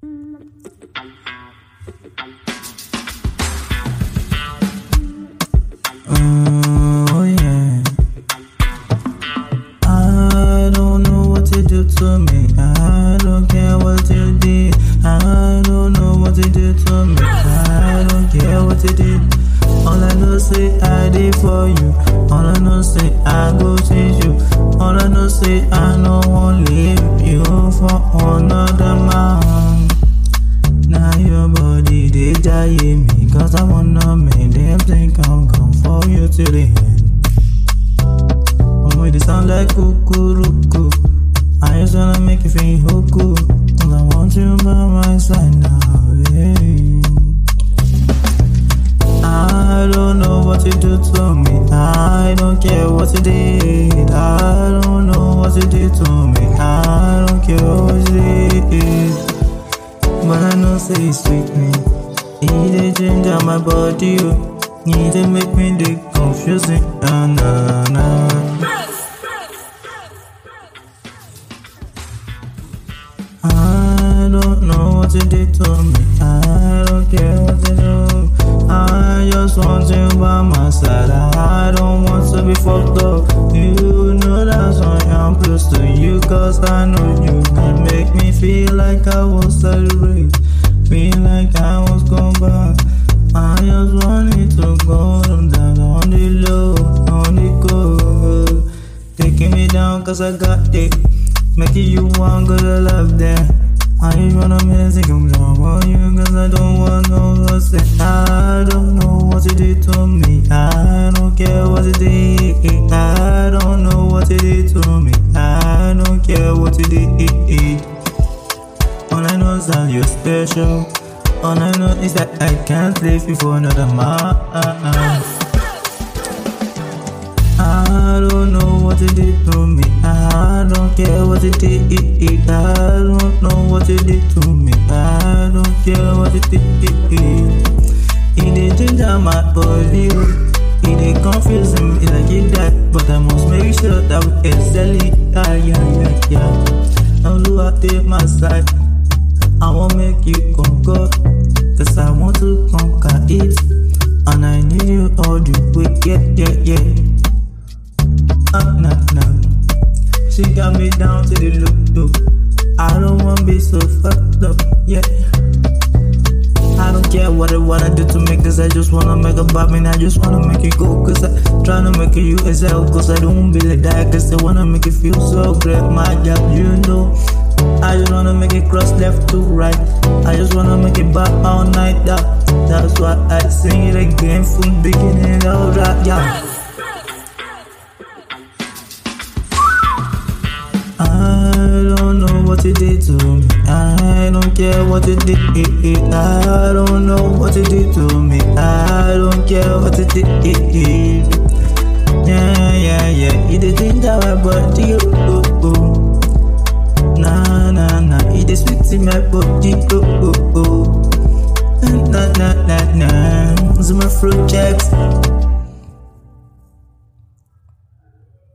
Oh yeah. I don't know what you do to me. I don't care what you did. I don't know what you did to me. I don't care what you did. All I know say I did for you. All I know say I go change you. All I know say I no won't leave you for another man. Now your body they die me, cause I wanna make them think I'm gone for you till the end. Oh, they sound like kukuruku. I just wanna make you feel hoku, cause I want you by my side now, yeah. I don't know what you do to me. I don't care what you did. I don't know what you did to me. I don't care what you did. But I know say it's sweet me. It dey change out my body, oh. It dey make me dey confusing. Nah, nah, nah. I don't know what you did to me. I don't care what you do. I just want you by my side. I don't want to be fucked up. You know that's why I'm close to you, cause I know you can make me feel like I was celebrate. Feel like I was gone back. I just wanted to go down on the low, on the go. Taking me down cause I got it. Making you want good love there. I just wanna make I'm down on you, cause I don't want no one say I don't know what you did to me. I don't care what you did. I don't know what you did to me. I don't care what you did. All I know is that you're special. All I know is that I can't leave you for another man. I don't know what you did to me. I don't care what you did. I don't know what you did to me. I don't care what you did. It dey change out my body. It dey confuse me like it that, but I must make sure that we excel it. Yeah. Now look at my side. I won't make you conquer, cause I want to conquer it. And I need you all the way. Yeah. Nah. She got me down to the loop. I don't wanna be so fucked up, yeah. I don't care what I wanna do to make this. I just wanna make a pop and I just wanna make it go. Cause I tryna make you yourself. Cause I don't be like that. Cause I wanna make it feel so great. My job, you know. I just wanna make it cross left to right. I just wanna make it back all night. That's why I sing it again from beginning. Alright, yeah. I don't know what you did to me. I don't care what you did. I don't know what you did to me. I don't care what you did. Yeah. It dey change how my body. Nah. It dey sweet in my body.